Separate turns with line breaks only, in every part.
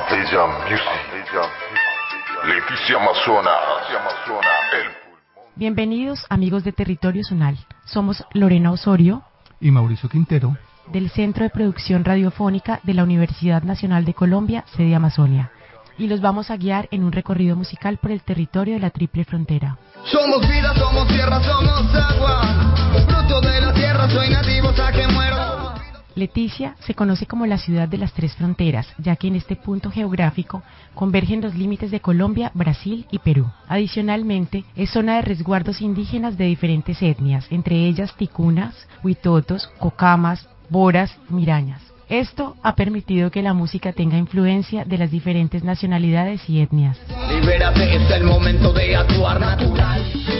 Bella Music. Leticia Amazona.
Bienvenidos amigos de Territorio Zonal. Somos Lorena Osorio
y Mauricio Quintero
del Centro de Producción Radiofónica de la Universidad Nacional de Colombia, sede Amazonia. Y los vamos a guiar en un recorrido musical por el territorio de la Triple Frontera.
Somos vida, somos tierra, somos agua. Fruto de la tierra, soy nativo, hasta que muero.
Leticia se conoce como la ciudad de las tres fronteras, ya que en este punto geográfico convergen los límites de Colombia, Brasil y Perú. Adicionalmente, es zona de resguardos indígenas de diferentes etnias, entre ellas ticunas, huitotos, cocamas, boras, mirañas. Esto ha permitido que la música tenga influencia de las diferentes nacionalidades y etnias.
Libérate, es el momento de actuar natural.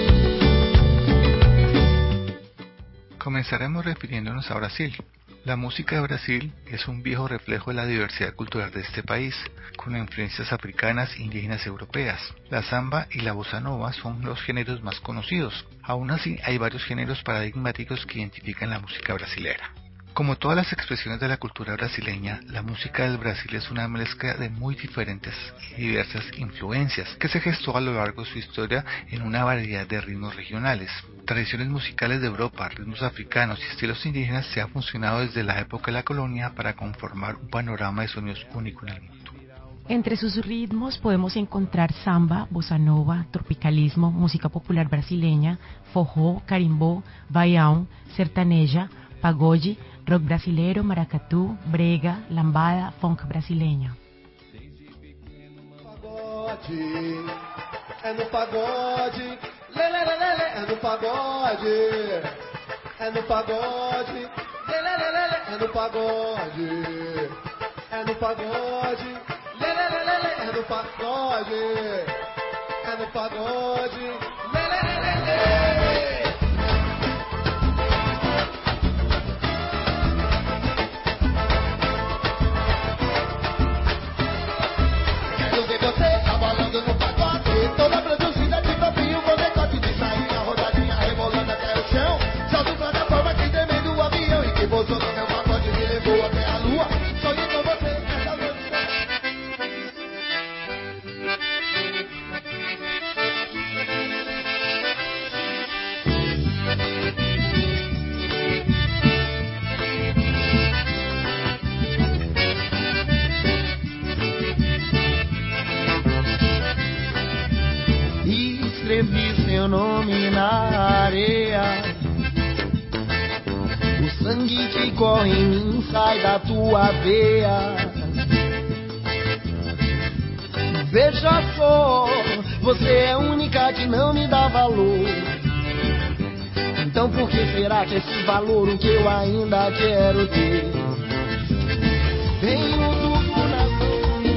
Comenzaremos refiriéndonos a Brasil. La música de Brasil es un viejo reflejo de la diversidad cultural de este país, con influencias africanas, indígenas y europeas. La samba y la bossa nova son los géneros más conocidos. Aún así, hay varios géneros paradigmáticos que identifican la música brasilera. Como todas las expresiones de la cultura brasileña, la música del Brasil es una mezcla de muy diferentes y diversas influencias que se gestó a lo largo de su historia en una variedad de ritmos regionales. Tradiciones musicales de Europa, ritmos africanos y estilos indígenas se han funcionado desde la época de la colonia para conformar un panorama de sonidos único en el mundo.
Entre sus ritmos podemos encontrar samba, bossa nova, tropicalismo, música popular brasileña, forró, carimbó, baião, sertaneja, pagode, rock brasileiro, maracatu, brega, lambada, funk brasileña.
É no pagode, lelelelele, é no pagode, é no pagode, lelelelele, é no pagode, é no pagode, lelelelele, é no pagode, é no pagode, lelelelele. Você abalando no pacote, toda produzida de papinho com decote de sainha, rodadinha rebolando até o chão. Salto plataforma que tremendo o avião e que pousou no meu pacote me levou até a lua. Sonhei com você nessa noite. Escrevi seu nome na areia. O sangue que corre em mim sai da tua veia. Veja só, você é a única que não me dá valor. Então por que será que esse valor o que eu ainda quero ter? Venho do coração.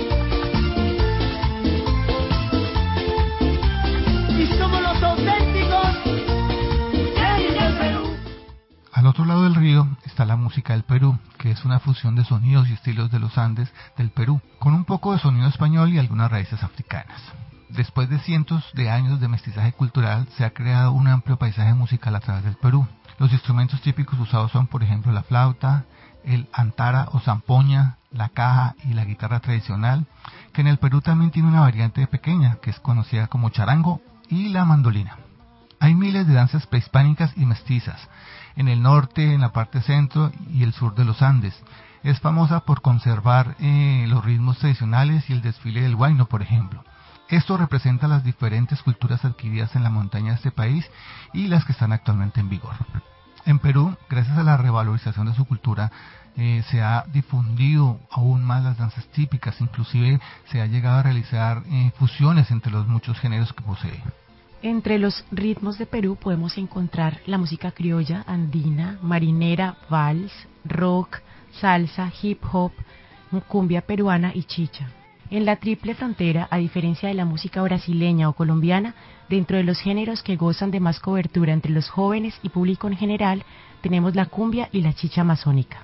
Al otro lado del río está la música del Perú, que es una fusión de sonidos y estilos de los Andes del Perú, con un poco de sonido español y algunas raíces africanas. Después de cientos de años de mestizaje cultural, se ha creado un amplio paisaje musical a través del Perú. Los instrumentos típicos usados son, por ejemplo, la flauta, el antara o zampoña, la caja y la guitarra tradicional, que en el Perú también tiene una variante pequeña, que es conocida como charango, y la mandolina. Hay miles de danzas prehispánicas y mestizas, en el norte, en la parte centro y el sur de los Andes. Es famosa por conservar los ritmos tradicionales y el desfile del huayno, por ejemplo. Esto representa las diferentes culturas adquiridas en la montaña de este país y las que están actualmente en vigor. En Perú, gracias a la revalorización de su cultura, se ha difundido aún más las danzas típicas, inclusive se ha llegado a realizar fusiones entre los muchos géneros que posee.
Entre los ritmos de Perú podemos encontrar la música criolla, andina, marinera, vals, rock, salsa, hip hop, cumbia peruana y chicha. En la Triple Frontera, a diferencia de la música brasileña o colombiana, dentro de los géneros que gozan de más cobertura entre los jóvenes y público en general, tenemos la cumbia y la chicha amazónica.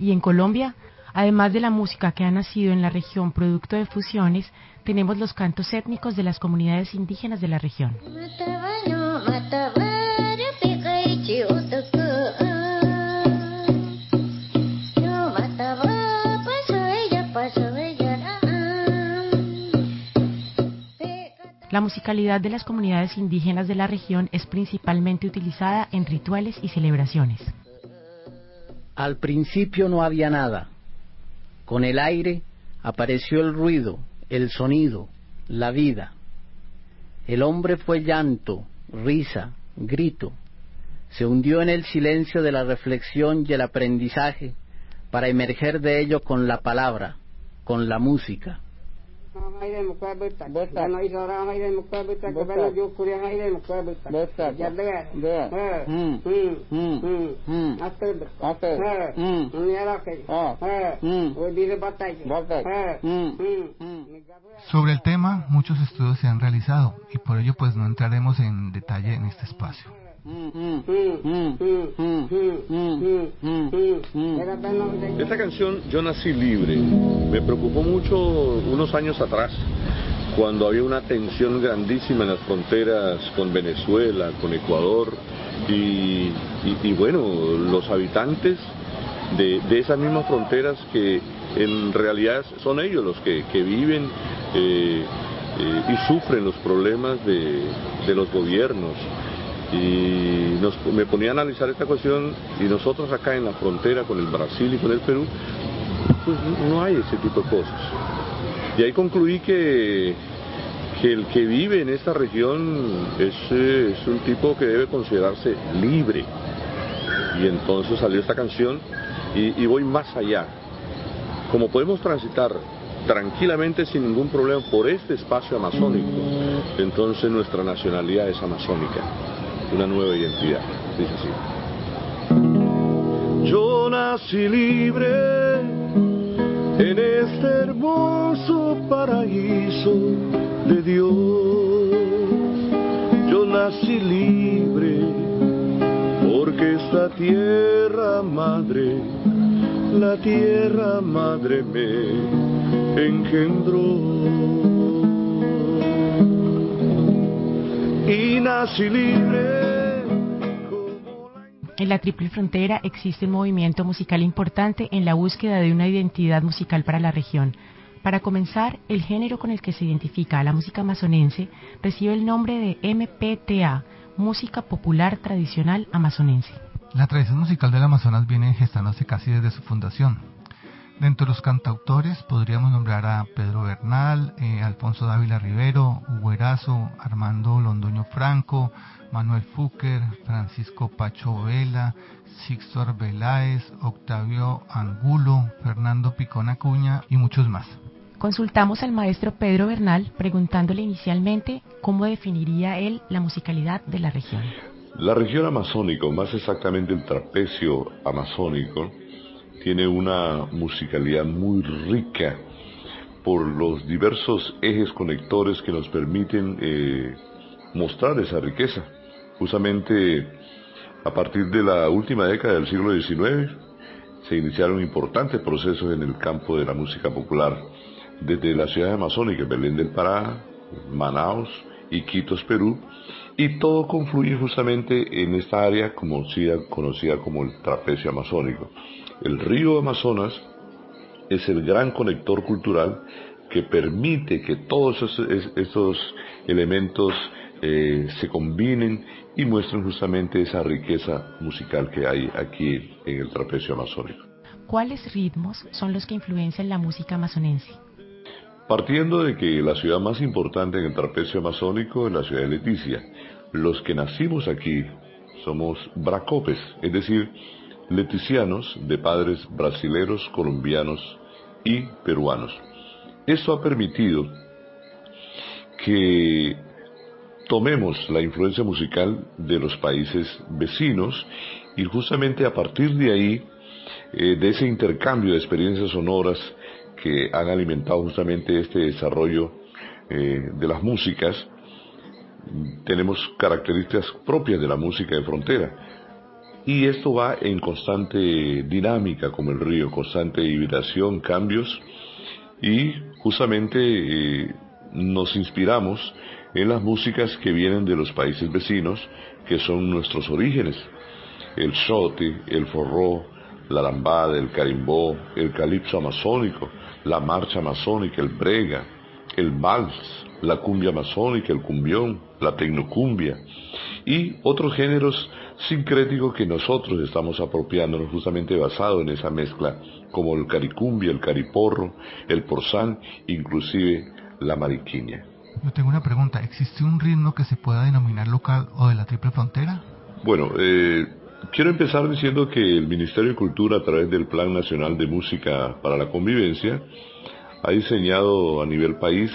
Y en Colombia, además de la música que ha nacido en la región producto de fusiones, tenemos los cantos étnicos de las comunidades indígenas de la región. La musicalidad de las comunidades indígenas de la región es principalmente utilizada en rituales y celebraciones.
Al principio no había nada. Con el aire apareció el ruido, el sonido, la vida. El hombre fue llanto, risa, grito. Se hundió en el silencio de la reflexión y el aprendizaje para emerger de ello con la palabra, con la música.
Sobre el tema, muchos estudios se han realizado y por ello pues no entraremos en detalle en este espacio.
Esta canción, Yo Nací Libre, me preocupó mucho unos años atrás, cuando había una tensión grandísima en las fronteras con Venezuela, con Ecuador, y bueno, los habitantes de esas mismas fronteras que en realidad son ellos los que viven y sufren los problemas de los gobiernos. Y me ponía a analizar esta cuestión, y nosotros acá en la frontera con el Brasil y con el Perú, pues no hay ese tipo de cosas. Y ahí concluí que el que vive en esta región es un tipo que debe considerarse libre. Y entonces salió esta canción y voy más allá. Como podemos transitar tranquilamente sin ningún problema por este espacio amazónico, entonces nuestra nacionalidad es amazónica, una nueva identidad. Dice así: yo nací libre en este hermoso paraíso de Dios. Yo nací libre porque esta tierra madre, la tierra madre me engendró. Y nací libre como la...
En la Triple Frontera existe un movimiento musical importante en la búsqueda de una identidad musical para la región. Para comenzar, el género con el que se identifica a la música amazonense recibe el nombre de MPTA, Música Popular Tradicional Amazonense.
La tradición musical del Amazonas viene gestándose casi desde su fundación. Dentro de los cantautores podríamos nombrar a Pedro Bernal, Alfonso Dávila Rivero, Hugo Erazo, Armando Londoño Franco, Manuel Fúquer, Francisco Pacho Vela, Sixto Arbeláez, Octavio Angulo, Fernando Picón Acuña y muchos más.
Consultamos al maestro Pedro Bernal preguntándole inicialmente cómo definiría él la musicalidad de la región.
La región amazónica, o más exactamente el trapecio amazónico, tiene una musicalidad muy rica por los diversos ejes conectores que nos permiten mostrar esa riqueza. Justamente a partir de la última década del siglo XIX se iniciaron importantes procesos en el campo de la música popular, desde la ciudad amazónica, Belén del Pará, Manaos, Iquitos, Perú, y todo confluye justamente en esta área conocida como el trapecio amazónico. El río Amazonas es el gran conector cultural que permite que todos estos elementos se combinen y muestren justamente esa riqueza musical que hay aquí en el trapecio amazónico.
¿Cuáles ritmos son los que influencian la música amazonense?
Partiendo de que la ciudad más importante en el trapecio amazónico es la ciudad de Leticia, los que nacimos aquí somos bracopes, es decir, leticianos de padres brasileros, colombianos y peruanos. Esto ha permitido que tomemos la influencia musical de los países vecinos y justamente a partir de ahí, de ese intercambio de experiencias sonoras que han alimentado justamente este desarrollo de las músicas, tenemos características propias de la música de frontera. y esto va en constante dinámica como el río, constante vibración, cambios, y justamente nos inspiramos en las músicas que vienen de los países vecinos, que son nuestros orígenes: el xote, el forró, la lambada, el carimbó, el calipso amazónico, la marcha amazónica, el brega, el vals, la cumbia amazónica, el cumbión, la tecnocumbia y otros géneros sincréticos que nosotros estamos apropiándonos justamente basado en esa mezcla, como el caricumbia, el cariporro, el porzán, inclusive la mariquiña.
Yo tengo una pregunta, ¿existe un ritmo que se pueda denominar local o de la triple frontera?
Bueno, quiero empezar diciendo que el Ministerio de Cultura, a través del Plan Nacional de Música para la Convivencia, ha diseñado a nivel país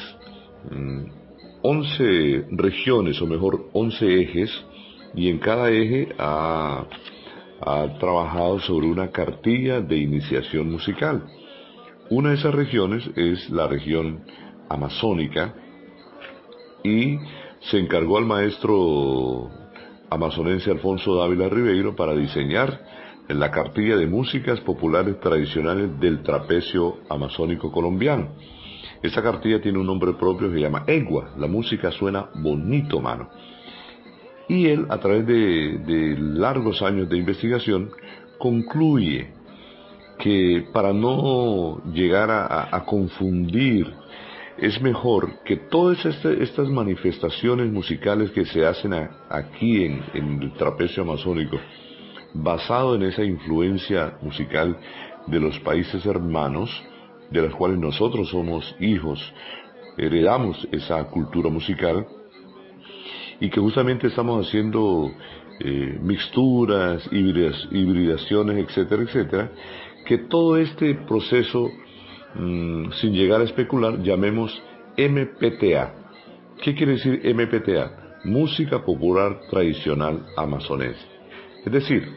11 regiones, o mejor 11 ejes, y en cada eje ha trabajado sobre una cartilla de iniciación musical. Una de esas regiones es la región amazónica, y se encargó al maestro amazonense Alfonso Dávila Ribeiro para diseñar la cartilla de músicas populares tradicionales del trapecio amazónico colombiano. Esa cartilla tiene un nombre propio, se llama Egua. La música suena bonito, mano. Y él, a través de largos años de investigación, concluye que para no llegar a confundir, es mejor que todas estas manifestaciones musicales que se hacen aquí en el trapecio amazónico, basado en esa influencia musical de los países hermanos, de los cuales nosotros somos hijos, heredamos esa cultura musical, y que justamente estamos haciendo mixturas, hibridaciones, etcétera, etcétera, que todo este proceso, sin llegar a especular, llamemos MPTA. ¿Qué quiere decir MPTA? Música Popular Tradicional Amazonense. Es decir,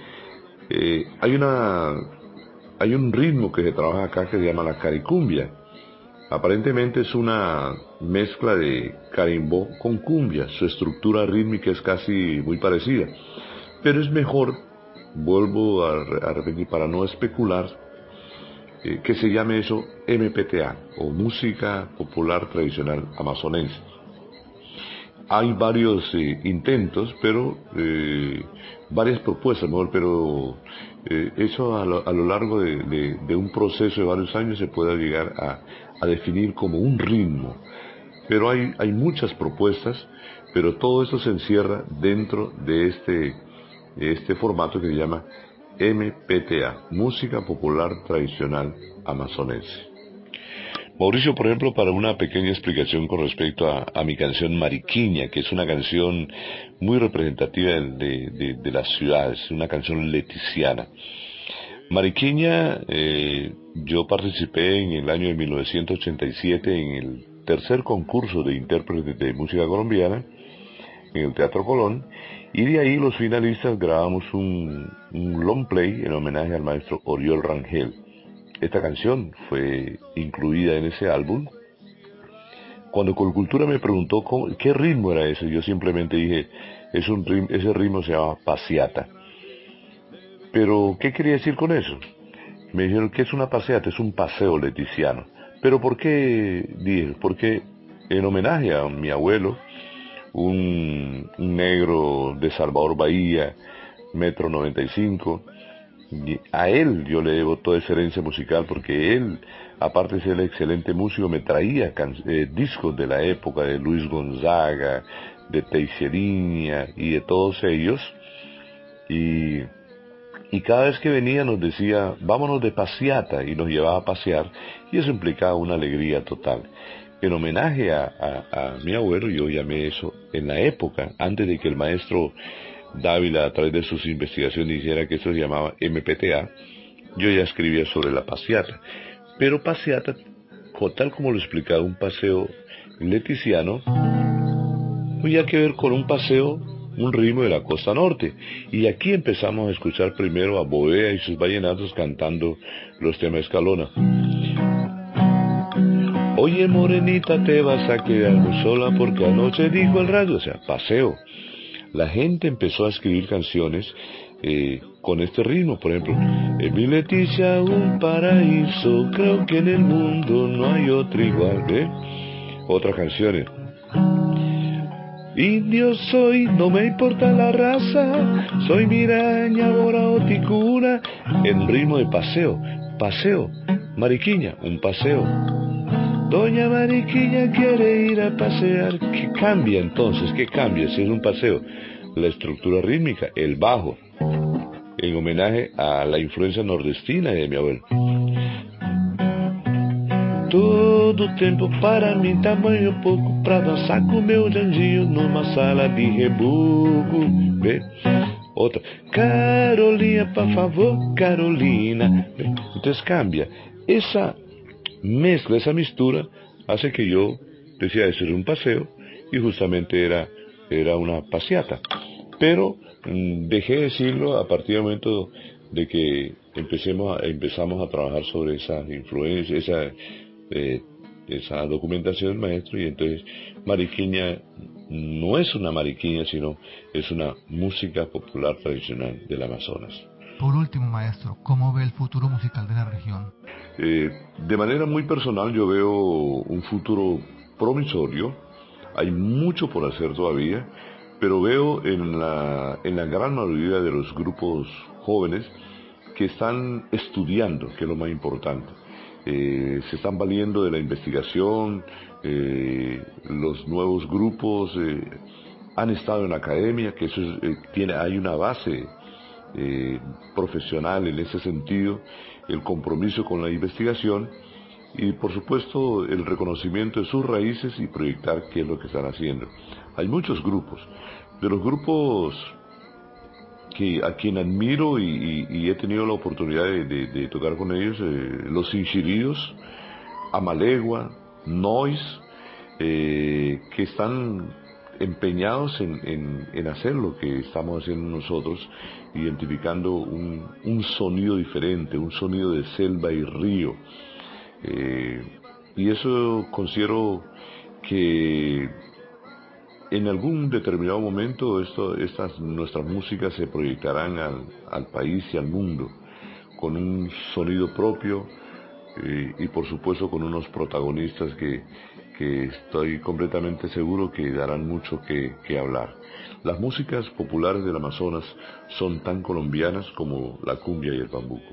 hay un ritmo que se trabaja acá que se llama la caricumbia. Aparentemente es una mezcla de carimbó con cumbia. Su estructura rítmica es casi muy parecida, pero es mejor, vuelvo a repetir para no especular, que se llame eso MPTA, o Música Popular Tradicional Amazonense. Hay varios intentos, pero varias propuestas, mejor, pero eso a lo largo de un proceso de varios años se puede llegar a definir como un ritmo. Pero hay muchas propuestas, pero todo esto se encierra dentro de este formato que se llama MPTA, Música Popular Tradicional Amazonense. Mauricio, por ejemplo, para una pequeña explicación con respecto a mi canción Mariquiña, que es una canción muy representativa de las ciudades, una canción leticiana. Mariquiña, yo participé en el año de 1987 en el tercer concurso de intérpretes de música colombiana en el Teatro Colón, y de ahí los finalistas grabamos un long play en homenaje al maestro Oriol Rangel. Esta canción fue incluida en ese álbum. Cuando Colcultura me preguntó qué ritmo era ese, yo simplemente dije, ese ritmo se llama paseata. Pero, ¿qué quería decir con eso? Me dijeron que es una paseata, es un paseo leticiano. ¿Pero por qué? Dije, porque en homenaje a mi abuelo, un negro de Salvador Bahía, 1,95 m, y a él yo le debo toda esa herencia musical, porque él, aparte de ser excelente músico, me traía discos de la época de Luis Gonzaga, de Teixeirinha y de todos ellos, y cada vez que venía nos decía, vámonos de paseata, y nos llevaba a pasear, y eso implicaba una alegría total. En homenaje a mi abuelo, yo llamé eso, en la época, antes de que el maestro Dávila, a través de sus investigaciones, dijera que eso se llamaba MPTA, yo ya escribía sobre la paseata. Pero paseata, tal como lo explicaba, un paseo leticiano, tenía que ver con un paseo, un ritmo de la costa norte. Y aquí empezamos a escuchar primero a Bovea y sus vallenatos cantando los temas Escalona. Oye, morenita, te vas a quedar muy sola porque anoche dijo el rayo, o sea, paseo. La gente empezó a escribir canciones con este ritmo. Por ejemplo, en mi Leticia un paraíso, creo que en el mundo no hay otro igual, ¿ve? Otras canciones. Indio soy, no me importa la raza, soy miraña, bora o ticuna, en ritmo de paseo, Mariquiña, un paseo. Doña Mariquiña quiere ir a pasear. ¿Qué cambia entonces? ¿Qué cambia si es un paseo? La estructura rítmica, el bajo, en homenaje a la influencia nordestina de mi abuelo. Todo tempo para mim, tamanho pouco, pra dançar com meu Jandinho numa sala de reboco. Vê? Outra, Carolina, por favor, Carolina. ¿Ve? Entonces cambia. Esa mezcla, esa mistura, hace que yo decía eso era un paseo y justamente era una paseata. Pero dejé de decirlo a partir del momento de que empezamos a trabajar sobre esa influencia, esa documentación del maestro, y entonces Mariquiña no es una mariquiña, sino es una música popular tradicional del Amazonas.
Por último, maestro, ¿cómo ve el futuro musical de la región?
De manera muy personal yo veo un futuro promisorio. Hay mucho por hacer todavía, pero veo en la gran mayoría de los grupos jóvenes que están estudiando, que es lo más importante. Se están valiendo de la investigación, los nuevos grupos han estado en la academia, que eso hay una base profesional en ese sentido, el compromiso con la investigación y por supuesto el reconocimiento de sus raíces y proyectar qué es lo que están haciendo. Hay muchos grupos, de los grupos a quien admiro y he tenido la oportunidad de tocar con ellos, los Inxiridos, Amalegua, Noise, que están empeñados en hacer lo que estamos haciendo nosotros, identificando un sonido diferente, un sonido de selva y río. Y eso considero que en algún determinado momento nuestras músicas se proyectarán al país y al mundo con un sonido propio y por supuesto con unos protagonistas que estoy completamente seguro que darán mucho que hablar. Las músicas populares del Amazonas son tan colombianas como la cumbia y el bambuco.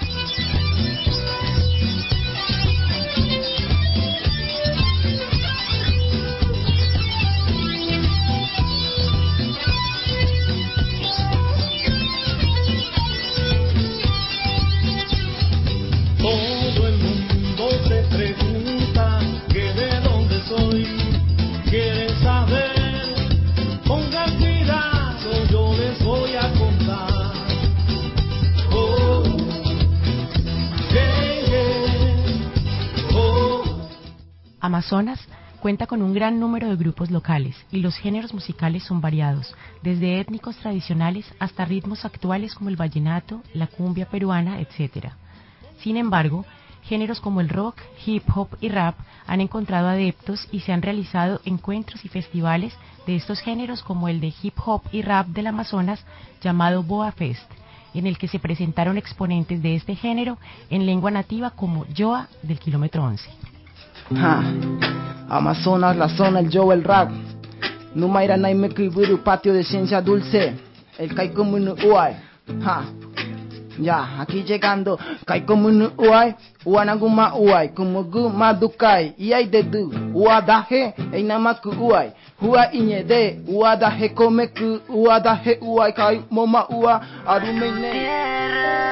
Amazonas cuenta con un gran número de grupos locales y los géneros musicales son variados, desde étnicos tradicionales hasta ritmos actuales como el vallenato, la cumbia peruana, etc. Sin embargo, géneros como el rock, hip hop y rap han encontrado adeptos y se han realizado encuentros y festivales de estos géneros como el de hip hop y rap del Amazonas llamado Boa Fest, en el que se presentaron exponentes de este género en lengua nativa como Yoa del kilómetro 11.
Amazonas, la zona, el yo, el rap. Numaira Naimekiburu, patio de ciencia dulce. El Kaikomunu Uai. Ya, aquí llegando. Kaikomunu Uai. Uanaguma Uai. Kumugu Madukai. Iai dedu. Uadaje. Einamaku Uai. Hua iñede. Uadaje komeku. Uadaje Uai. Kai moma ua. Arumeine.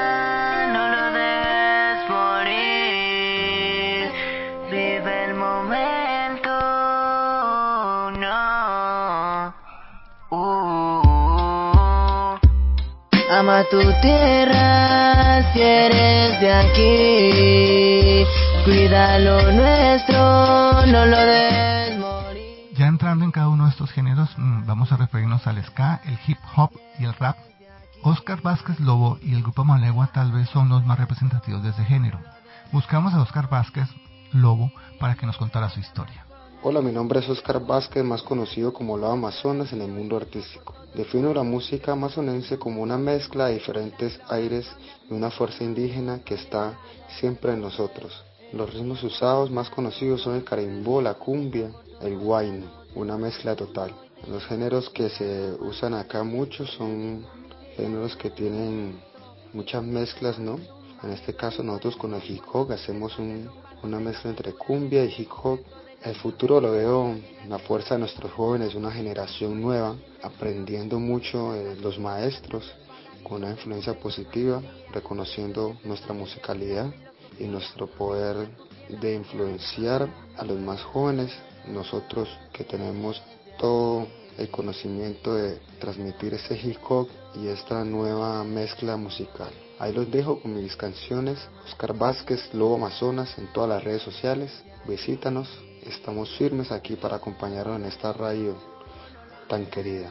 Ama tu tierra si eres de aquí, cuida lo nuestro, no lo des morir.
Ya entrando en cada uno de estos géneros, vamos a referirnos al ska, el hip hop y el rap. Óscar Vázquez Lobo y el grupo Amalegua tal vez son los más representativos de ese género. Buscamos a Óscar Vázquez Lobo para que nos contara su historia.
Hola, mi nombre es Oscar Vázquez, más conocido como Lava Amazonas en el mundo artístico. Defino la música amazonense como una mezcla de diferentes aires y una fuerza indígena que está siempre en nosotros. Los ritmos usados más conocidos son el carimbó, la cumbia, el huayno, una mezcla total. Los géneros que se usan acá mucho son géneros que tienen muchas mezclas, ¿no? En este caso nosotros con el hip hop hacemos una mezcla entre cumbia y hip hop. El futuro lo veo en la fuerza de nuestros jóvenes, una generación nueva, aprendiendo mucho de los maestros, con una influencia positiva, reconociendo nuestra musicalidad y nuestro poder de influenciar a los más jóvenes, nosotros que tenemos todo el conocimiento de transmitir ese hip hop y esta nueva mezcla musical. Ahí los dejo con mis canciones, Oscar Vázquez, Lobo Amazonas, en todas las redes sociales. Visítanos, estamos firmes aquí para acompañarnos en esta radio tan querida.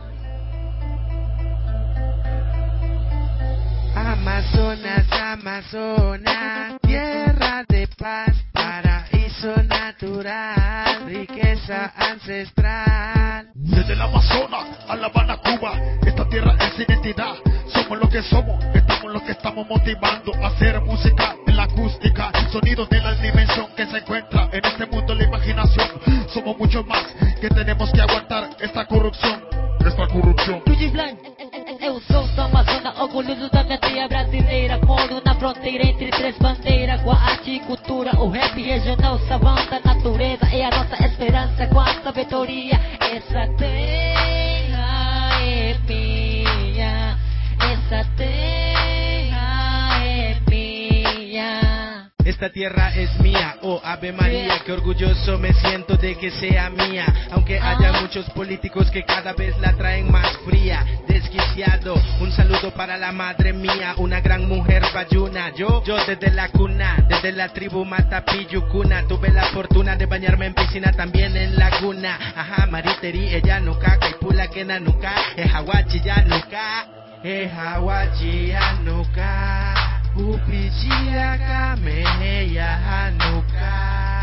Amazonas, Amazonas, tierra de paz, paraíso natural, riqueza ancestral.
Desde el Amazonas a La Habana, Cuba, esta tierra es identidad. Somos lo que somos, estamos lo que estamos motivando a hacer música en la acústica, sonidos de la dimensión que se encuentra en este mundo la imaginación. Somos mucho más que tenemos que aguantar esta corrupción.
Eu sou do Amazonas, orgulhoso da minha terra brasileira. Moro na fronteira entre três bandeiras, com a arte e cultura, o rap regional, savana da natureza é a nossa esperança com a sabedoria. Essa terra é minha, essa terra é minha.
Esta tierra es mía, oh Ave María, qué orgulloso me siento de que sea mía. Aunque haya muchos políticos que cada vez la traen más fría, desquiciado. Un saludo para la madre mía, una gran mujer bayuna. Yo desde la cuna, desde la tribu Matapiyucuna, tuve la fortuna de bañarme en piscina, también en laguna. Ajá, Mariteri, ella nuka, Kaipula Kena nuka, Ehawachi ya nuka, Ehawachi ya nuka. Upichia Kameya Hanuka.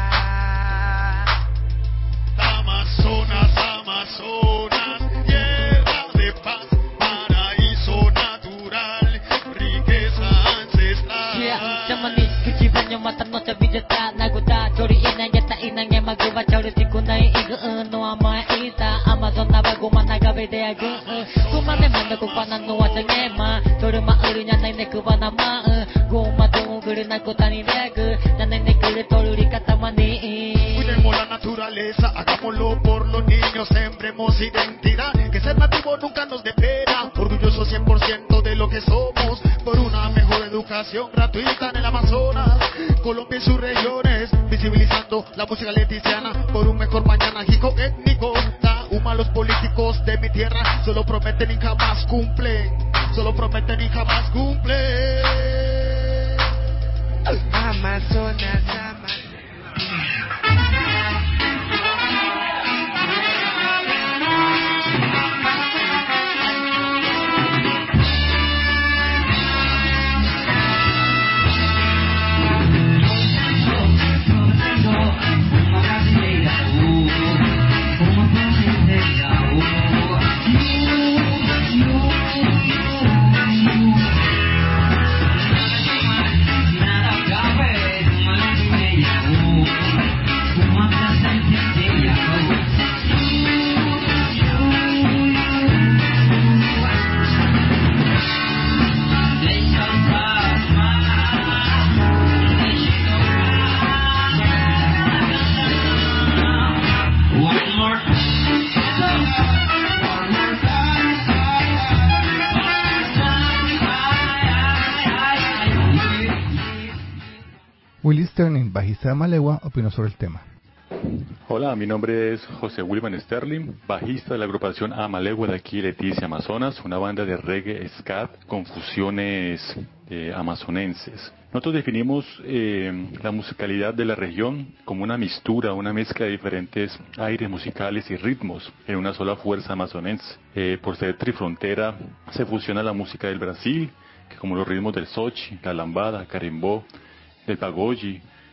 Amazonas, Amazonas, tierra de paz, paraíso natural, riqueza ancestral.
Yeah, Jamani, Kichibanyo mata no chabijata, Naguta, Chori inayata inange maguba, Chori sikunai igu, no ama ita, Amazon nabaguma nagabe de agu, Kumane manda kupana no watangema, Toruma urunya naine kubana ma, Guma tunguru nakutani deagu, Nanene kure toruri katamani.
Cuidemos la naturaleza, hagámoslo por los niños, sembremos identidad, que ser nativo nunca nos dé pena, orgullosos 100% de lo que somos, por una mejor educación gratuita en el Amazonas, Colombia y sus regiones, visibilizando la música leticiana, por un mejor mañana hijo étnico. Los políticos de mi tierra solo prometen y jamás cumplen, solo prometen y jamás cumplen.
Amazonas, Amazonas.
Willy Sterling, bajista de Amalegua, opinó sobre el tema.
Hola, mi nombre es José Wilman Sterling, bajista de la agrupación Amalegua de aquí, Leticia, Amazonas, una banda de reggae scat con fusiones amazonenses. Nosotros definimos la musicalidad de la región como una mistura, una mezcla de diferentes aires musicales y ritmos en una sola fuerza amazonense. Por ser trifrontera, se fusiona la música del Brasil, que como los ritmos del sochi, la lambada, carimbó, del pagoji,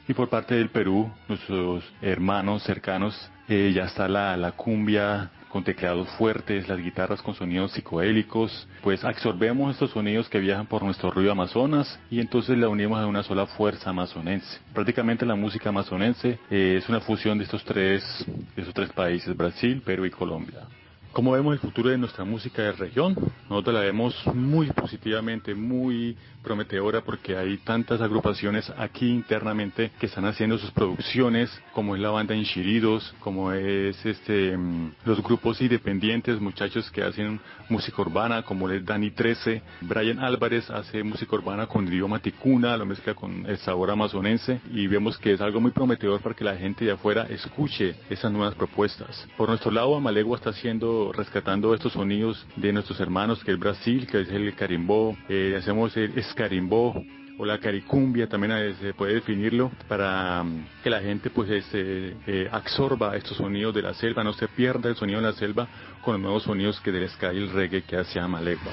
Y por parte del Perú, nuestros hermanos cercanos, ya está la cumbia con teclados fuertes, las guitarras con sonidos psicodélicos, pues absorbemos estos sonidos que viajan por nuestro río Amazonas y entonces la unimos a una sola fuerza amazonense. Prácticamente la música amazonense es una fusión de estos tres países, Brasil, Perú y Colombia. ¿Cómo vemos el futuro de nuestra música de región? Nosotros la vemos muy positivamente, muy prometedora, porque hay tantas agrupaciones aquí internamente que están haciendo sus producciones, como es la banda Enchiridos, como es los grupos independientes, muchachos que hacen música urbana, como es Dani 13, Brian Álvarez hace música urbana con idioma ticuna, lo mezcla con el sabor amazonense, y vemos que es algo muy prometedor para que la gente de afuera escuche esas nuevas propuestas. Por nuestro lado, Amalegua está rescatando estos sonidos de nuestros hermanos, que es Brasil, que es el carimbó, hacemos el escarimbó o la caricumbia, también se puede definirlo, para que la gente pues absorba estos sonidos de la selva, no se pierda el sonido de la selva con los nuevos sonidos que del ska y el reggae que hace Amalegua.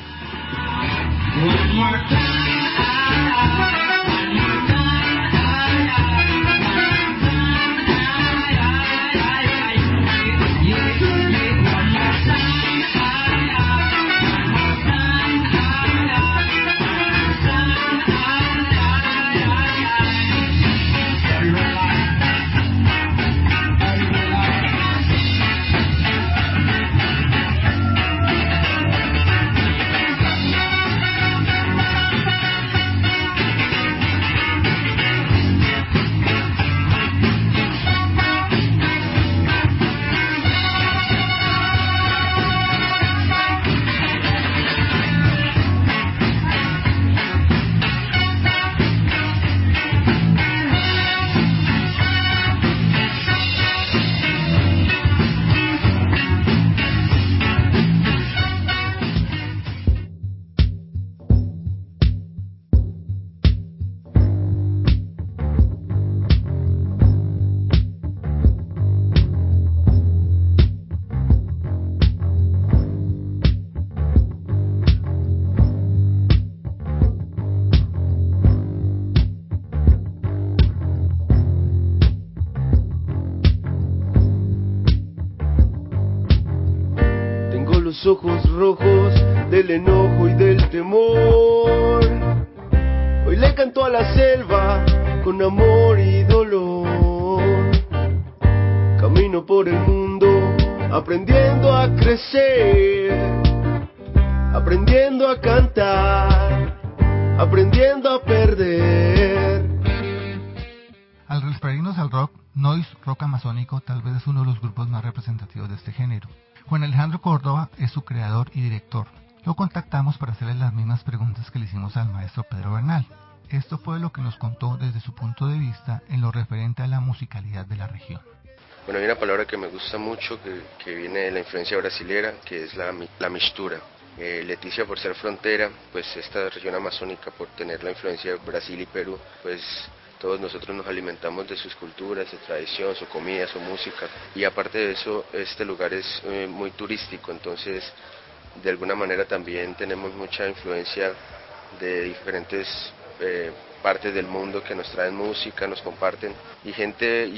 Los ojos rojos del enojo y del temor. Hoy le canto a la selva con amor y dolor. Camino por el mundo aprendiendo a crecer, aprendiendo a cantar, aprendiendo a perder.
Al referirnos al rock, noise rock amazónico tal vez es uno de los grupos más representativos de este género. Juan Alejandro Córdoba es su creador y director. Lo contactamos para hacerle las mismas preguntas que le hicimos al maestro Pedro Bernal. Esto fue lo que nos contó desde su punto de vista en lo referente a la musicalidad de la región.
Bueno, hay una palabra que me gusta mucho, que viene de la influencia brasilera, que es la mistura. Leticia, por ser frontera, pues esta región amazónica, por tener la influencia de Brasil y Perú, pues todos nosotros nos alimentamos de sus culturas, de tradición, su comida, su música, y aparte de eso, este lugar es muy turístico, entonces de alguna manera también tenemos mucha influencia de diferentes partes del mundo que nos traen música, nos comparten, y gente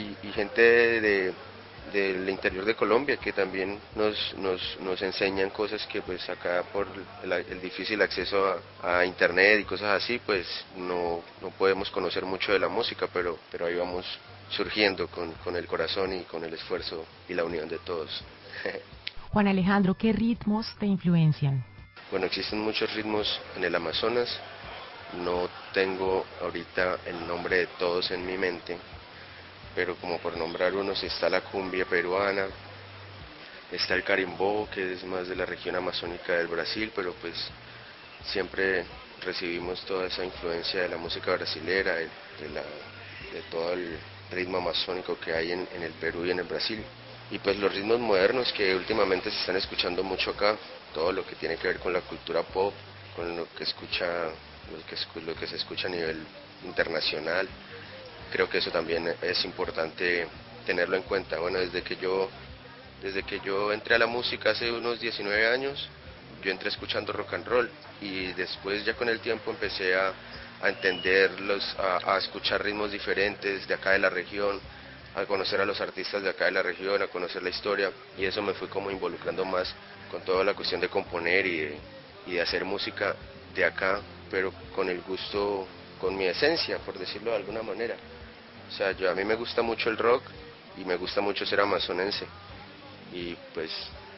del interior de Colombia que también nos enseñan cosas que pues acá por el difícil acceso a internet y cosas así pues no podemos conocer mucho de la música, pero ahí vamos surgiendo con el corazón y con el esfuerzo y la unión de todos.
Juan Alejandro, ¿qué ritmos te influencian?
Bueno, existen muchos ritmos en el Amazonas, no tengo ahorita el nombre de todos en mi mente, pero como por nombrar unos, está la cumbia peruana, está el carimbó, que es más de la región amazónica del Brasil, pero pues siempre recibimos toda esa influencia de la música brasilera, de todo el ritmo amazónico que hay en el Perú y en el Brasil. Y pues los ritmos modernos que últimamente se están escuchando mucho acá, todo lo que tiene que ver con la cultura pop, con lo que se escucha a nivel internacional. Creo que eso también es importante tenerlo en cuenta. Bueno, desde que yo entré a la música hace unos 19 años, yo entré escuchando rock and roll y después ya con el tiempo empecé a a entenderlos, a escuchar ritmos diferentes de acá de la región, a conocer a los artistas de acá de la región, a conocer la historia, y eso me fui como involucrando más con toda la cuestión de componer y de hacer música de acá, pero con el gusto, con mi esencia, por decirlo de alguna manera. O sea, a mí me gusta mucho el rock y me gusta mucho ser amazonense, y pues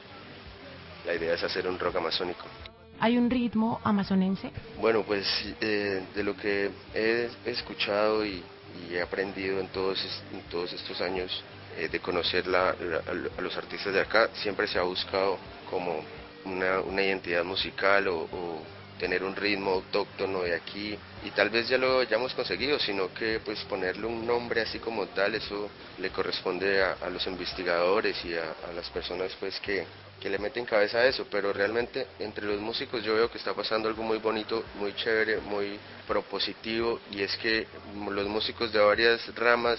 la idea es hacer un rock amazónico.
¿Hay un ritmo amazonense?
Bueno, pues de lo que he escuchado y he aprendido en todos estos años de conocer a los artistas de acá, siempre se ha buscado como una identidad musical o tener un ritmo autóctono de aquí, y tal vez ya lo hayamos conseguido, sino que pues ponerle un nombre así como tal, eso le corresponde a los investigadores y a las personas pues que le meten cabeza a eso, pero realmente entre los músicos yo veo que está pasando algo muy bonito, muy chévere, muy propositivo, y es que los músicos de varias ramas,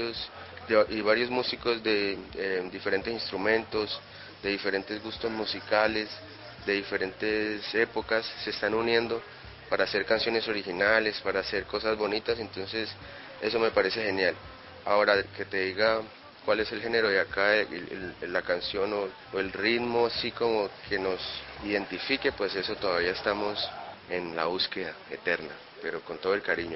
y varios músicos de diferentes instrumentos, de diferentes gustos musicales, de diferentes épocas, se están uniendo para hacer canciones originales, para hacer cosas bonitas, entonces eso me parece genial. Ahora, que te diga cuál es el género de acá, la canción o el ritmo así como que nos identifique, pues eso todavía estamos en la búsqueda eterna, pero con todo el cariño.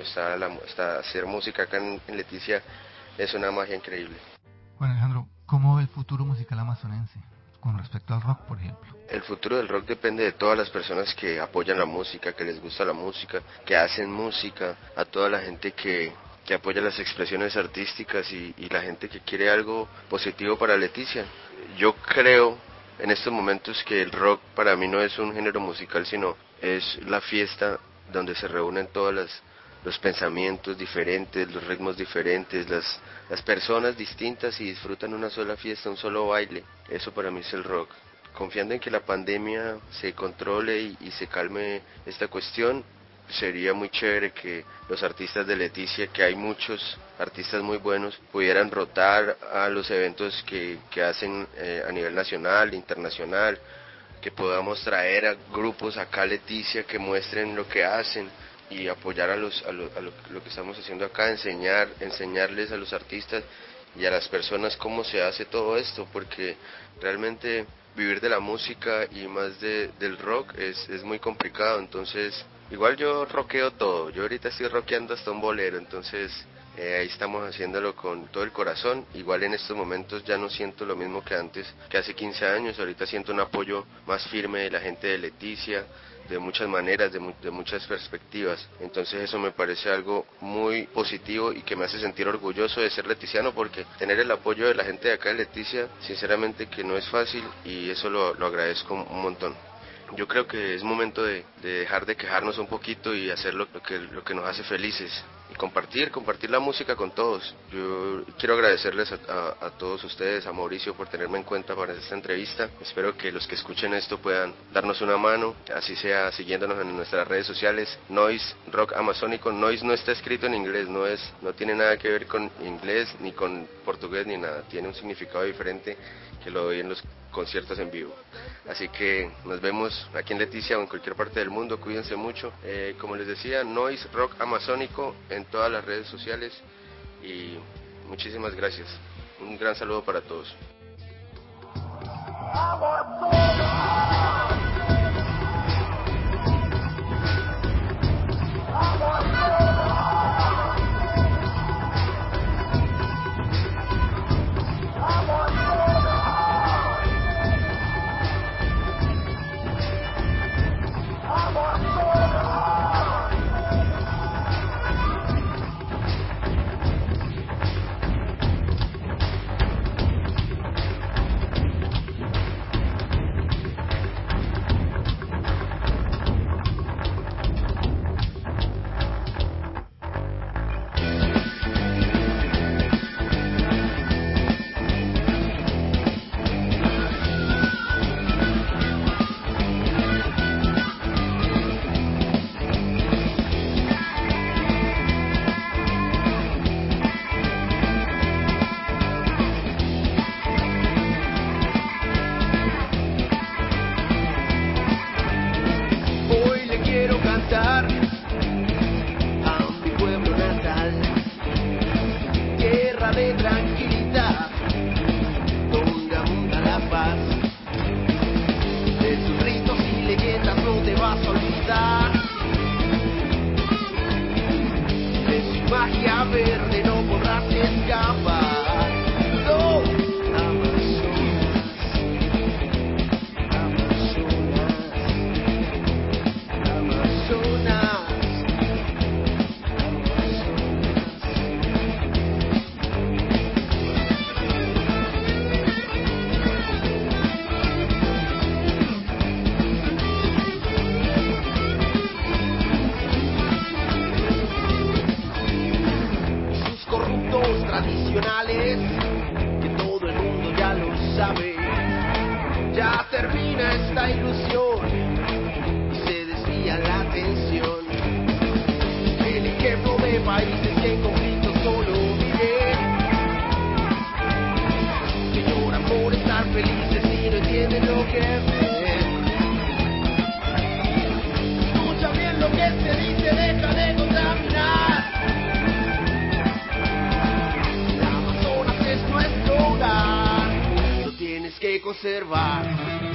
Hacer música acá en Leticia es una magia increíble.
Bueno, Alejandro, ¿cómo ve el futuro musical amazonense con respecto al rock, por ejemplo?
El futuro del rock depende de todas las personas que apoyan la música, que les gusta la música, que hacen música, a toda la gente que apoya las expresiones artísticas y la gente que quiere algo positivo para Leticia. Yo creo en estos momentos que el rock para mí no es un género musical, sino es la fiesta donde se reúnen todos los pensamientos diferentes, los ritmos diferentes, las personas distintas y disfrutan una sola fiesta, un solo baile. Eso para mí es el rock. Confiando en que la pandemia se controle y se calme esta cuestión, sería muy chévere que los artistas de Leticia, que hay muchos artistas muy buenos, pudieran rotar a los eventos que hacen a nivel nacional, internacional, que podamos traer a grupos acá a Leticia que muestren lo que hacen y apoyar a lo que estamos haciendo acá, enseñarles a los artistas y a las personas cómo se hace todo esto, porque realmente vivir de la música y más del rock es muy complicado. Entonces igual yo rockeo todo, yo ahorita estoy rockeando hasta un bolero, entonces ahí estamos haciéndolo con todo el corazón. Igual en estos momentos ya no siento lo mismo que antes, que hace 15 años, ahorita siento un apoyo más firme de la gente de Leticia, de muchas maneras, de muchas perspectivas. Entonces eso me parece algo muy positivo y que me hace sentir orgulloso de ser leticiano, porque tener el apoyo de la gente de acá de Leticia, sinceramente que no es fácil, y eso lo agradezco un montón. Yo creo que es momento de dejar de quejarnos un poquito y hacer lo que nos hace felices y compartir la música con todos. Yo quiero agradecerles a todos ustedes, a Mauricio por tenerme en cuenta para esta entrevista. Espero que los que escuchen esto puedan darnos una mano, así sea siguiéndonos en nuestras redes sociales. Noise Rock Amazónico. Noise no está escrito en inglés, no tiene nada que ver con inglés ni con portugués ni nada, tiene un significado diferente que lo doy en los conciertos en vivo. Así que nos vemos aquí en Leticia o en cualquier parte del mundo, cuídense mucho. Como les decía, Noise Rock Amazónico en todas las redes sociales, y muchísimas gracias. Un gran saludo para todos.
esta ilusión y se desvía la atención. El ejemplo de países que en conflicto solo viven, que lloran por estar felices y no entienden lo que ven. Escucha bien lo que se dice, deja de contaminar. El Amazonas es nuestro hogar, lo tienes que conservar.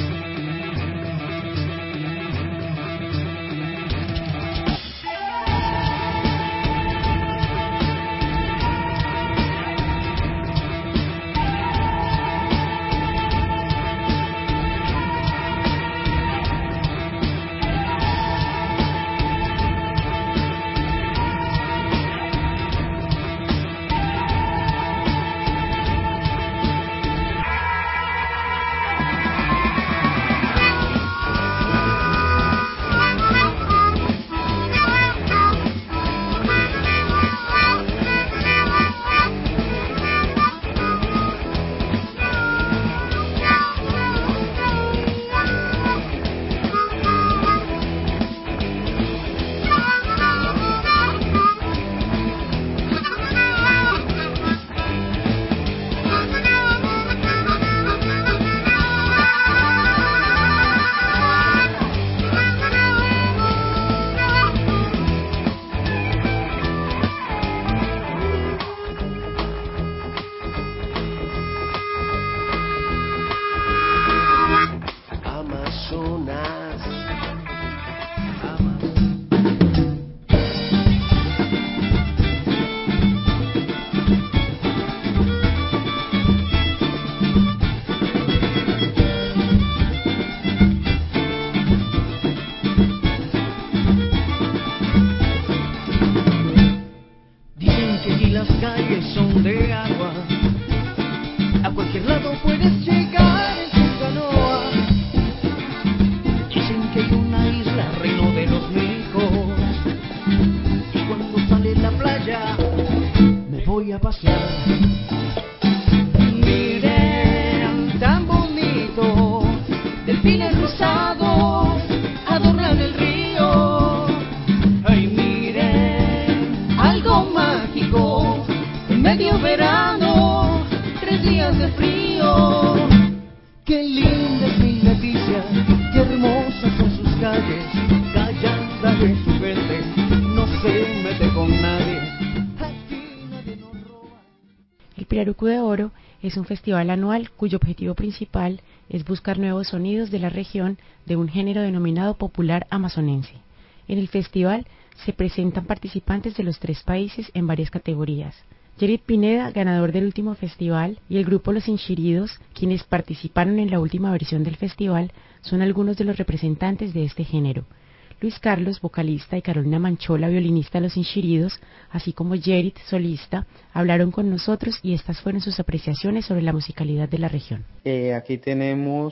Pirarucu de Oro es un festival anual cuyo objetivo principal es buscar nuevos sonidos de la región de un género denominado popular amazonense. En el festival se presentan participantes de los 3 países en varias categorías. Yerit Pineda, ganador del último festival, y el grupo Los Inxiridos, quienes participaron en la última versión del festival, son algunos de los representantes de este género. Luis Carlos, vocalista, y Carolina Manchola, violinista de Los Inxiridos, así como Yerit, solista, hablaron con nosotros y estas fueron sus apreciaciones sobre la musicalidad de la región.
Aquí tenemos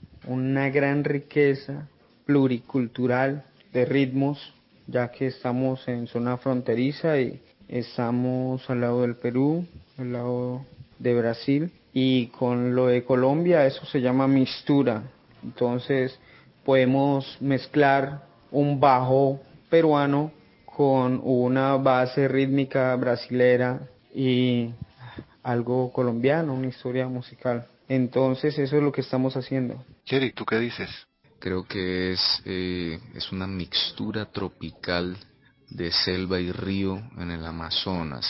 una gran riqueza pluricultural de ritmos, ya que estamos en zona fronteriza y estamos al lado del Perú, al lado de Brasil, y con lo de Colombia eso se llama mixtura. Entonces podemos mezclar un bajo peruano con una base rítmica brasilera y algo colombiano, una historia musical. Entonces eso es lo que estamos haciendo.
Jerry, ¿tú qué dices?
Creo que es una mixtura tropical de selva y río en el Amazonas.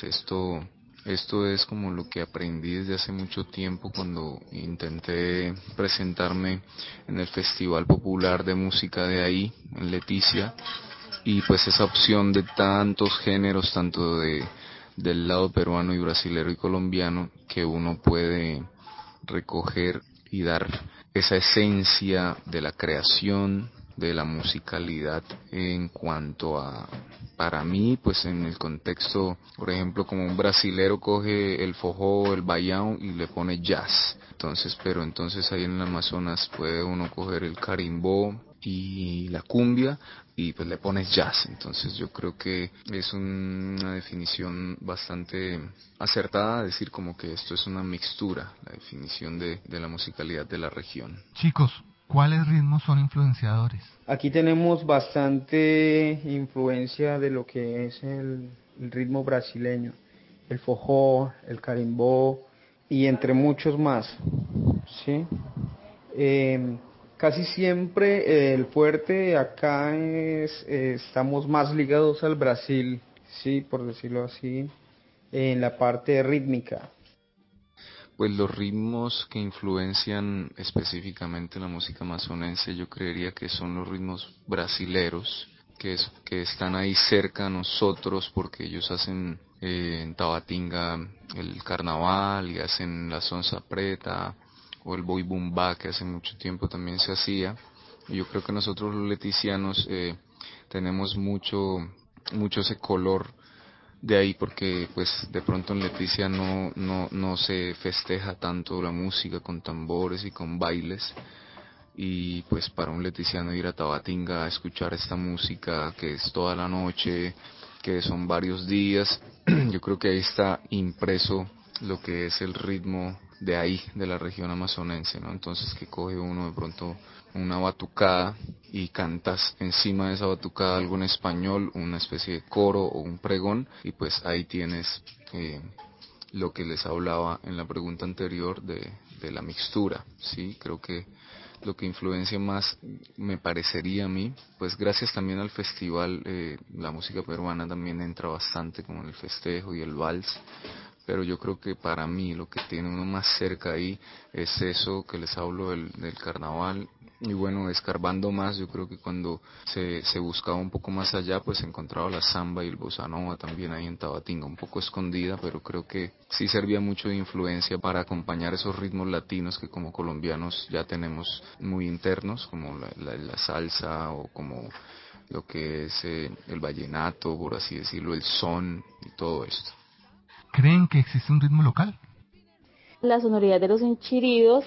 Esto es como lo que aprendí desde hace mucho tiempo cuando intenté presentarme en el Festival Popular de Música de ahí, en Leticia, y pues esa opción de tantos géneros, tanto del lado peruano y brasilero y colombiano, que uno puede recoger y dar esa esencia de la creación, de la musicalidad en cuanto a, para mí, pues en el contexto, por ejemplo, como un brasilero coge el forró, el baião y le pone jazz. Pero entonces ahí en el Amazonas puede uno coger el carimbó y la cumbia y pues le pones jazz. Entonces yo creo que es una definición bastante acertada, decir como que esto es una mixtura, la definición de la musicalidad de la región.
Chicos, ¿Cuáles ritmos son influenciadores?
Aquí tenemos bastante influencia de lo que es el ritmo brasileño, el forró, el carimbó y entre muchos más, ¿sí? Casi siempre el fuerte acá estamos más ligados al Brasil, sí, por decirlo así, en la parte rítmica.
Pues los ritmos que influencian específicamente la música amazonense, yo creería que son los ritmos brasileros, que están ahí cerca a nosotros porque ellos hacen en Tabatinga el carnaval y hacen la sonza preta o el boi bumbá que hace mucho tiempo también se hacía. Y yo creo que nosotros los leticianos tenemos mucho ese color de ahí porque pues de pronto en Leticia no se festeja tanto la música con tambores y con bailes, y pues para un leticiano ir a Tabatinga a escuchar esta música que es toda la noche, que son varios días, yo creo que ahí está impreso lo que es el ritmo de ahí, de la región amazonense, ¿no? Entonces que coge uno de pronto una batucada y cantas encima de esa batucada algo en español, una especie de coro o un pregón, y pues ahí tienes lo que les hablaba en la pregunta anterior de la mixtura, ¿sí? Creo que lo que influencia más, me parecería a mí, pues gracias también al festival, la música peruana también entra bastante como en el festejo y el vals, pero yo creo que para mí lo que tiene uno más cerca ahí es eso que les hablo del carnaval. Y bueno, escarbando más, yo creo que cuando se buscaba un poco más allá, pues se encontraba la samba y el bossa nova también ahí en Tabatinga, un poco escondida, pero creo que sí servía mucho de influencia para acompañar esos ritmos latinos que como colombianos ya tenemos muy internos, como la salsa o como lo que es el vallenato, por así decirlo, el son y todo esto.
¿Creen que existe un ritmo local?
La sonoridad de los enchiridos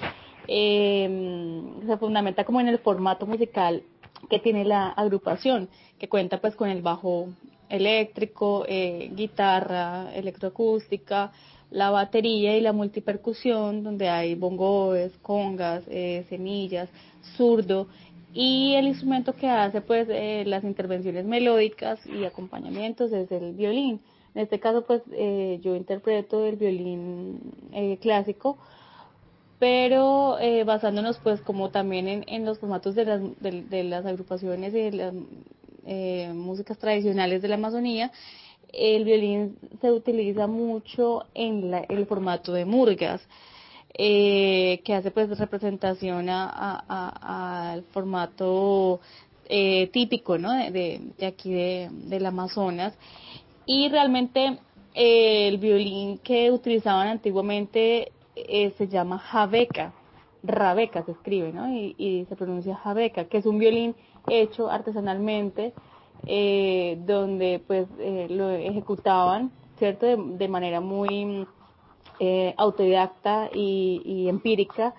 se fundamenta como en el formato musical que tiene la agrupación, que cuenta pues con el bajo eléctrico, guitarra electroacústica, la batería y la multipercusión, donde hay bongos, congas, semillas, zurdo, y el instrumento que hace pues las intervenciones melódicas y acompañamientos es el violín. En este caso pues yo interpreto el violín clásico, pero basándonos pues como también en los formatos de las agrupaciones y de las músicas tradicionales de la Amazonía, el violín se utiliza mucho en el formato de murgas, que hace pues representación al formato típico, ¿no? de aquí del Amazonas, y realmente el violín que utilizaban antiguamente se llama jabeca, rabeca se escribe, ¿no? Y se pronuncia jabeca, que es un violín hecho artesanalmente, donde pues lo ejecutaban, ¿cierto? De manera muy autodidacta y empírica,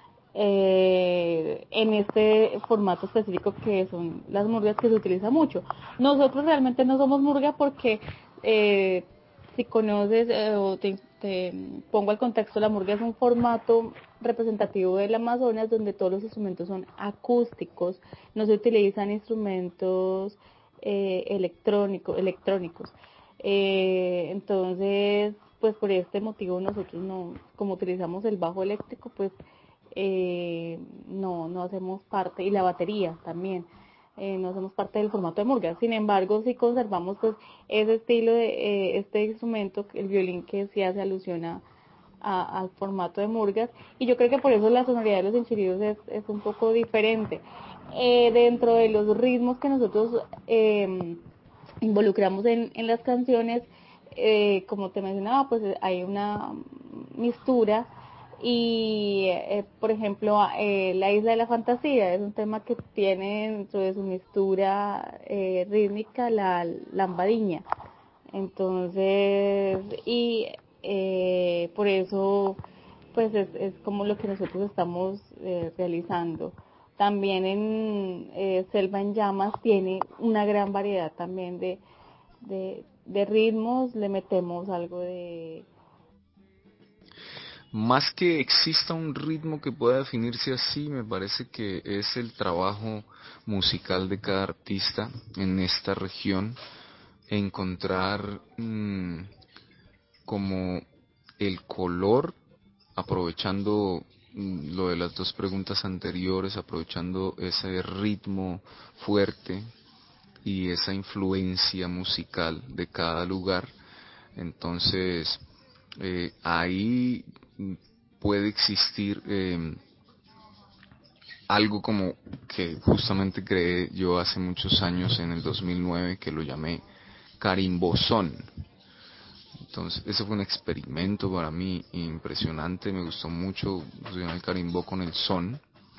en este formato específico que son las murgas, que se utiliza mucho. Nosotros realmente no somos murga porque si conoces o te pongo al contexto, la murga es un formato representativo del Amazonas donde todos los instrumentos son acústicos, no se utilizan instrumentos electrónicos. Entonces, pues por este motivo nosotros no, como utilizamos el bajo eléctrico, pues no hacemos parte, y la batería también, no hacemos parte del formato de murga. Sin embargo, sí conservamos pues ese estilo de este instrumento, el violín, que sí hace alusión al formato de murgas, y yo creo que por eso la sonoridad de los enchiridos es un poco diferente. Dentro de los ritmos que nosotros involucramos en las canciones, como te mencionaba, pues hay una mixtura. Y por ejemplo la Isla de la Fantasía es un tema que tiene dentro de su mixtura rítmica la lambadiña. Entonces, y por eso pues es como lo que nosotros estamos realizando. También en Selva en Llamas tiene una gran variedad también de ritmos, le metemos algo de...
Más que exista un ritmo que pueda definirse así, me parece que es el trabajo musical de cada artista en esta región, encontrar como el color, aprovechando lo de las dos preguntas anteriores, aprovechando ese ritmo fuerte y esa influencia musical de cada lugar. Entonces, ahí puede existir algo como que justamente creé yo hace muchos años, en el 2009, que lo llamé carimbozón. Entonces, ese fue un experimento para mí impresionante, me gustó mucho fusionar el carimbó con el son.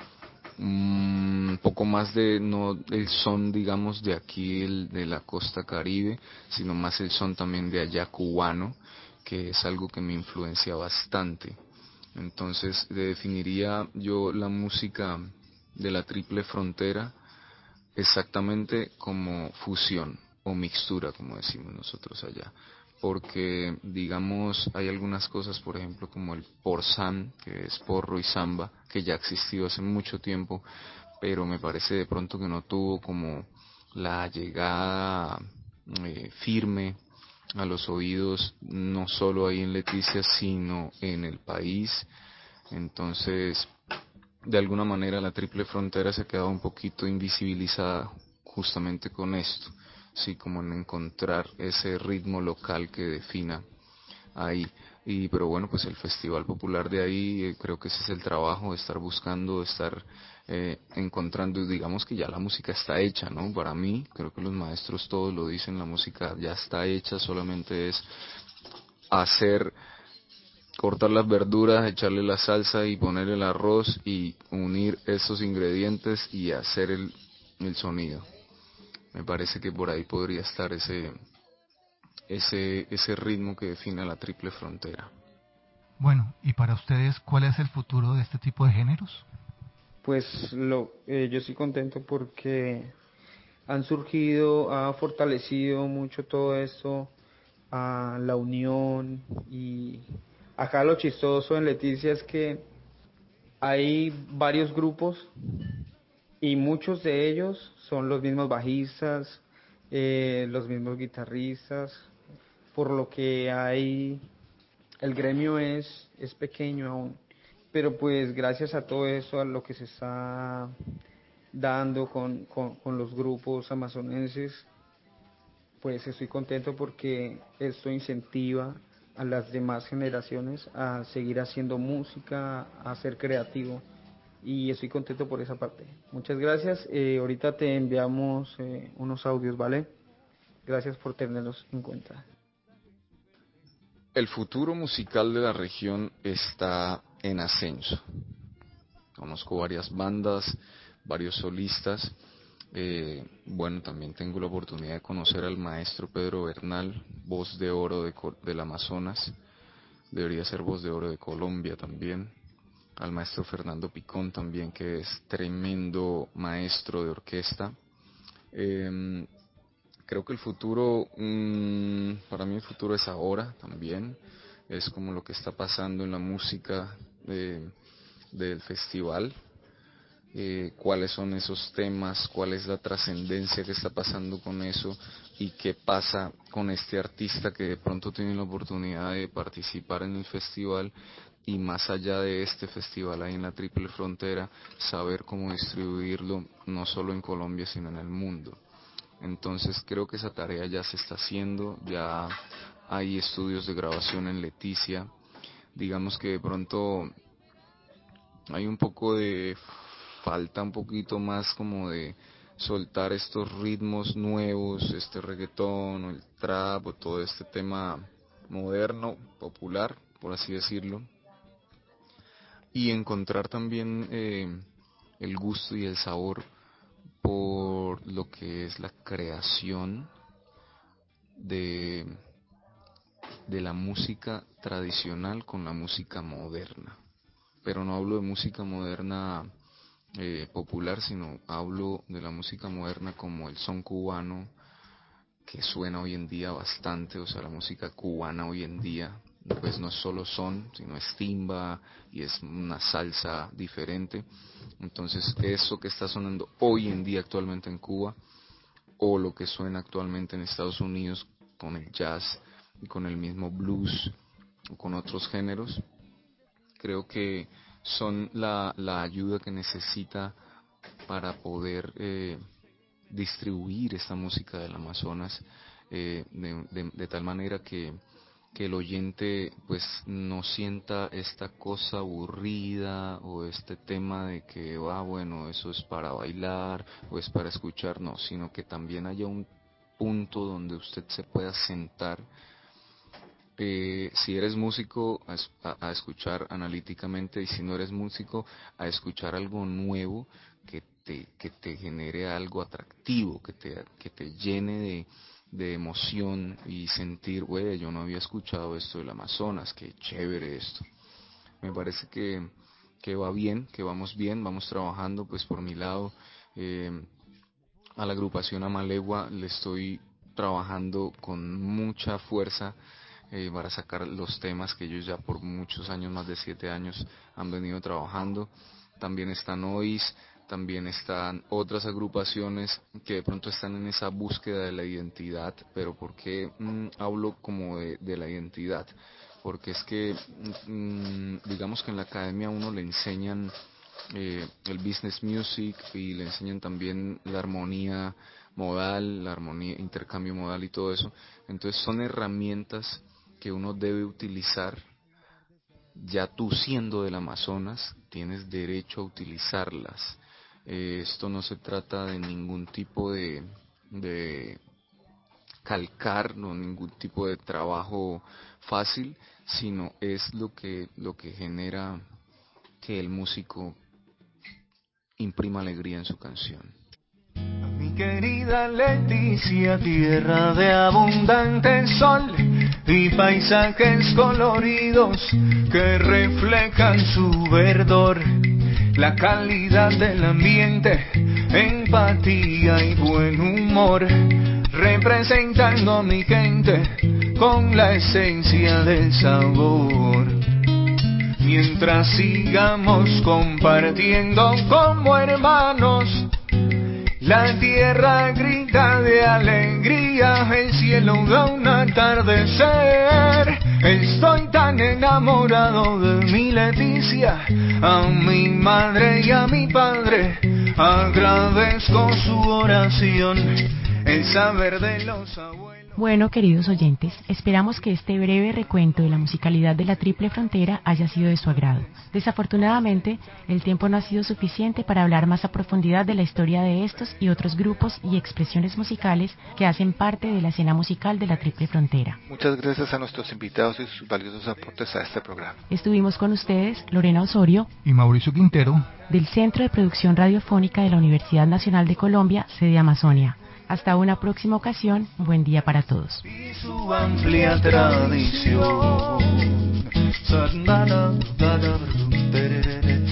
Un poco más de, no el son digamos de aquí de la costa Caribe, sino más el son también de allá cubano, que es algo que me influencia bastante. Entonces definiría yo la música de la Triple Frontera exactamente como fusión o mixtura, como decimos nosotros allá. Porque, digamos, hay algunas cosas, por ejemplo, como el porzán, que es porro y samba, que ya ha existido hace mucho tiempo, pero me parece de pronto que no tuvo como la llegada firme a los oídos, no solo ahí en Leticia, sino en el país. Entonces, de alguna manera la Triple Frontera se ha quedado un poquito invisibilizada justamente con esto. Sí, como en encontrar ese ritmo local que defina ahí. Pero bueno, pues el Festival Popular de ahí, creo que ese es el trabajo, de estar buscando, de estar encontrando, y digamos que ya la música está hecha, ¿no? Para mí, creo que los maestros todos lo dicen, la música ya está hecha, solamente es cortar las verduras, echarle la salsa y poner el arroz y unir esos ingredientes y hacer el sonido. Me parece que por ahí podría estar ese ritmo que define la Triple Frontera.
Bueno, y para ustedes, ¿cuál es el futuro de este tipo de géneros?
Pues yo estoy contento porque ha fortalecido mucho todo esto, a la unión. Y acá lo chistoso en Leticia es que hay varios grupos y muchos de ellos son los mismos bajistas, los mismos guitarristas, por lo que el gremio es pequeño aún. Pero pues gracias a todo eso, a lo que se está dando con los grupos amazonenses, pues estoy contento porque esto incentiva a las demás generaciones a seguir haciendo música, a ser creativo, y estoy contento por esa parte. Muchas gracias. Ahorita te enviamos unos audios, ¿vale? Gracias por tenerlos en cuenta.
El futuro musical de la región está en ascenso. Conozco varias bandas, varios solistas. Bueno, también tengo la oportunidad de conocer al maestro Pedro Bernal, voz de oro del Amazonas. Debería ser voz de oro de Colombia también. Al maestro Fernando Picón también, que es tremendo maestro de orquesta. Creo que el futuro, para mí el futuro es ahora también. Es como lo que está pasando en la música del festival. Cuáles son esos temas, cuál es la trascendencia que está pasando con eso y qué pasa con este artista que de pronto tiene la oportunidad de participar en el festival, y más allá de este festival ahí en la Triple Frontera, saber cómo distribuirlo no solo en Colombia sino en el mundo. Entonces creo que esa tarea ya se está haciendo, ya hay estudios de grabación en Leticia. Digamos que de pronto hay un poco de falta, un poquito más como de soltar estos ritmos nuevos, este reggaetón o el trap o todo este tema moderno, popular, por así decirlo, y encontrar también el gusto y el sabor por lo que es la creación de la música tradicional con la música moderna. Pero no hablo de música moderna popular, sino hablo de la música moderna como el son cubano, que suena hoy en día bastante, o sea, la música cubana hoy en día, pues no es solo son, sino es timba y es una salsa diferente. Entonces eso que está sonando hoy en día actualmente en Cuba, o lo que suena actualmente en Estados Unidos con el jazz y con el mismo blues o con otros géneros, creo que son la ayuda que necesita para poder distribuir esta música del Amazonas de tal manera que el oyente pues no sienta esta cosa aburrida o este tema de que bueno, eso es para bailar o es para escuchar, no, sino que también haya un punto donde usted se pueda sentar, si eres músico a escuchar analíticamente, y si no eres músico a escuchar algo nuevo que te genere algo atractivo, que te llene de emoción y sentir, güey, yo no había escuchado esto del Amazonas, qué chévere esto. Me parece que va bien, que vamos bien, vamos trabajando. Pues por mi lado, a la agrupación Amalegua le estoy trabajando con mucha fuerza para sacar los temas que ellos ya por muchos años, más de 7 años, han venido trabajando. También están OIS, también están otras agrupaciones que de pronto están en esa búsqueda de la identidad. Pero ¿por qué hablo como de la identidad? Porque es que digamos que en la academia a uno le enseñan el business music y le enseñan también la armonía modal, la armonía, intercambio modal y todo eso. Entonces son herramientas que uno debe utilizar. Ya tú, siendo del Amazonas, tienes derecho a utilizarlas. Esto no se trata de ningún tipo de calcar, no ningún tipo de trabajo fácil, sino es lo que genera que el músico imprima alegría en su canción.
Mi querida Leticia, tierra de abundante sol y paisajes coloridos que reflejan su verdor, la calidad del ambiente, empatía y buen humor, representando a mi gente con la esencia del sabor. Mientras sigamos compartiendo como hermanos, la tierra grita de alegría, el cielo da un atardecer. Estoy tan enamorado de mi Leticia, a mi madre y a mi padre agradezco su oración, el saber de los abuelos.
Bueno, queridos oyentes, esperamos que este breve recuento de la musicalidad de la Triple Frontera haya sido de su agrado. Desafortunadamente, el tiempo no ha sido suficiente para hablar más a profundidad de la historia de estos y otros grupos y expresiones musicales que hacen parte de la escena musical de la Triple Frontera.
Muchas gracias a nuestros invitados y sus valiosos aportes a este programa.
Estuvimos con ustedes Lorena Osorio
y Mauricio Quintero,
del Centro de Producción Radiofónica de la Universidad Nacional de Colombia, sede Amazonia. Hasta una próxima ocasión, buen día para todos.
Y su amplia tradición.